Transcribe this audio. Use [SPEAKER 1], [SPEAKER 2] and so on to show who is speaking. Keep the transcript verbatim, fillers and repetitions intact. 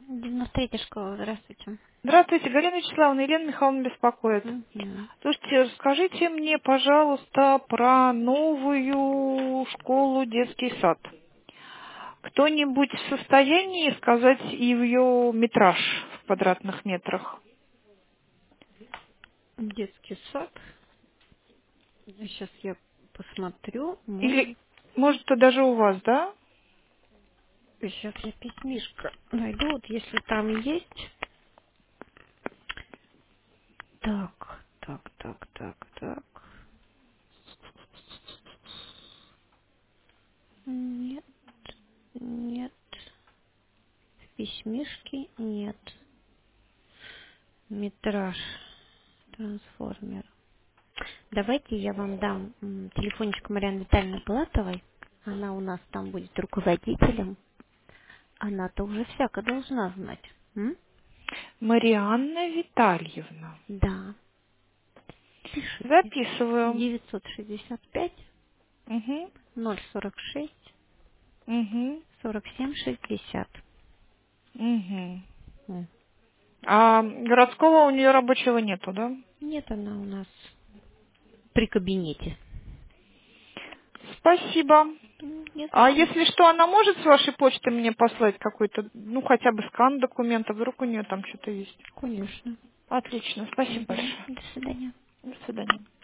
[SPEAKER 1] девяносто третья школа, здравствуйте.
[SPEAKER 2] Здравствуйте, Галина Вячеславовна, Елена Михайловна беспокоит.
[SPEAKER 1] Мгм.
[SPEAKER 2] Слушайте, расскажите мне, пожалуйста, про новую школу детский сад. Кто-нибудь в состоянии сказать ее метраж в квадратных метрах?
[SPEAKER 1] Детский сад. Сейчас я посмотрю.
[SPEAKER 2] Или,
[SPEAKER 1] Мы...
[SPEAKER 2] может, это даже у вас, да?
[SPEAKER 1] Сейчас я письмишко найду, вот если там есть. Так, так, так, так, так. Нет, нет. В письмишке нет. Метраж. Трансформер. Давайте я вам дам м, телефончик Марьяны Витальевны Платовой. Она у нас там будет руководителем. Она-то уже всяко должна знать. М?
[SPEAKER 2] Марианна Витальевна.
[SPEAKER 1] Да. Пишите.
[SPEAKER 2] Записываю.
[SPEAKER 1] девятьсот шестьдесят пять
[SPEAKER 2] Угу,
[SPEAKER 1] ноль сорок шесть
[SPEAKER 2] угу,
[SPEAKER 1] сорок семь шестьдесят.
[SPEAKER 2] угу.
[SPEAKER 1] М.
[SPEAKER 2] А городского у нее рабочего нету, да?
[SPEAKER 1] Нет, она у нас при кабинете.
[SPEAKER 2] Спасибо.
[SPEAKER 1] М, Не за
[SPEAKER 2] А
[SPEAKER 1] что.
[SPEAKER 2] если что, она может с вашей почты мне послать какой-то, ну, хотя бы скан документа, вдруг у нее там что-то есть?
[SPEAKER 1] Конечно.
[SPEAKER 2] Отлично, спасибо
[SPEAKER 1] Мгм.
[SPEAKER 2] большое.
[SPEAKER 1] До свидания.
[SPEAKER 2] До свидания.